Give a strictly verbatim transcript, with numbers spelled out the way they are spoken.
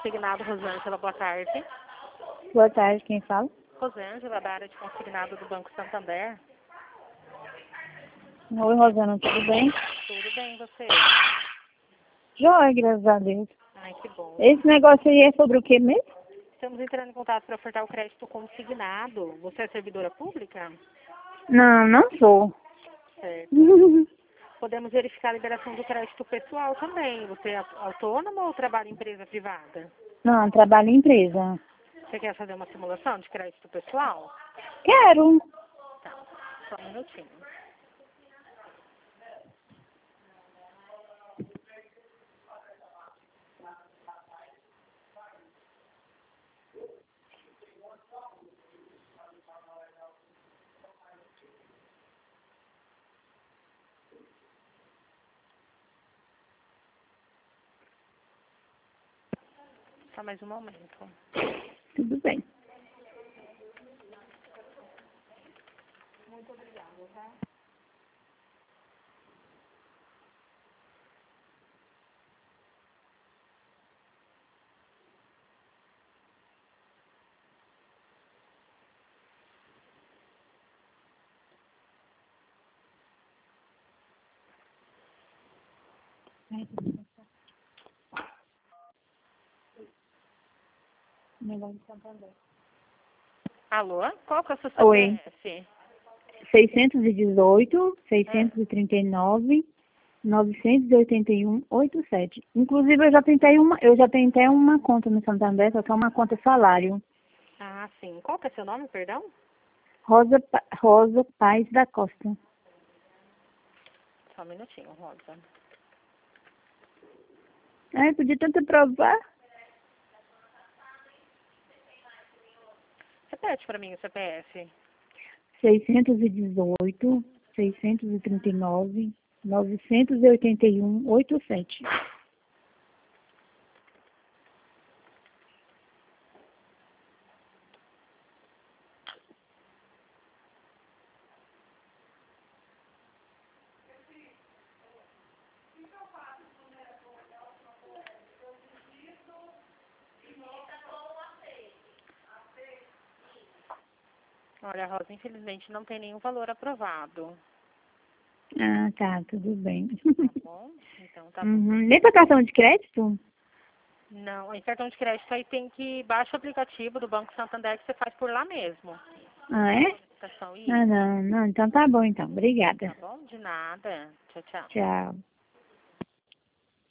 consignado, Rosângela, boa tarde. Boa tarde, quem fala? Rosângela, da área de consignado do Banco Santander. Oi, Rosana, tudo bem? Tudo bem, você? Joia, graças a Deus. Ai, que bom. Esse negócio aí é sobre o que mesmo? Estamos entrando em contato para ofertar o crédito consignado. Você é servidora pública? Não, não sou. Certo. Podemos verificar a liberação do crédito pessoal também. Você é autônomo ou trabalha em empresa privada? Não, trabalho em empresa. Você quer fazer uma simulação de crédito pessoal? Quero. Tá, só um minutinho. Só mais um momento. Tudo bem. Muito obrigada, tá? Negócio de Santander. Alô? Qual que é o seu Oi. C P F? seiscentos e dezoito, É. seiscentos e trinta e nove, novecentos e oitenta e um, oitenta e sete. Inclusive, eu já tentei uma, eu já tentei uma conta no Santander, só que é uma conta salário. Ah, sim. Qual que é seu nome, perdão? Rosa, Pa- Rosa Paz da Costa. Só um minutinho, Rosa. Ai, podia tanto provar. Repete para mim o C P F. seiscentos e dezoito, seiscentos e trinta e nove, novecentos e oitenta e um, oitenta e sete. Olha, Rosa, infelizmente não tem nenhum valor aprovado. Ah, tá, tudo bem. Tá bom? Então tá bom. Uhum. Nem para cartão de crédito? Não, em cartão de crédito aí tem que baixar o aplicativo do Banco Santander que você faz por lá mesmo. Ah, é? Solicitação e Ah, não, não, então tá bom então. tá Obrigada. bom? De nada. Tchau, tchau. Tchau.